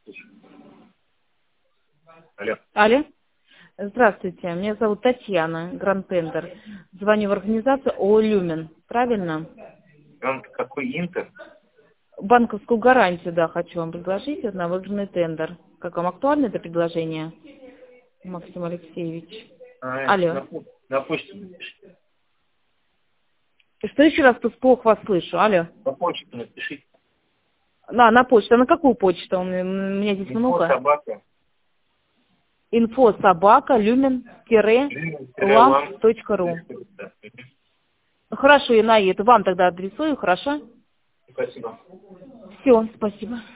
Алло. Алло. Здравствуйте, меня зовут Татьяна, Гранд Тендер. Звоню в организацию ООО «Люмен». Правильно? Он какой Интер? Банковскую гарантию, да, хочу вам предложить на выигранный тендер. Как вам актуально это предложение, Максим Алексеевич? Алло. На почту напишите. Что еще раз, тут плохо вас слышу? Алло. На почту напишите. На почту. А на какую почту? У меня здесь много. Собака. info@lumen-lamp.ru. Хорошо, я на это вам тогда адресую, хорошо? Спасибо. Все, спасибо.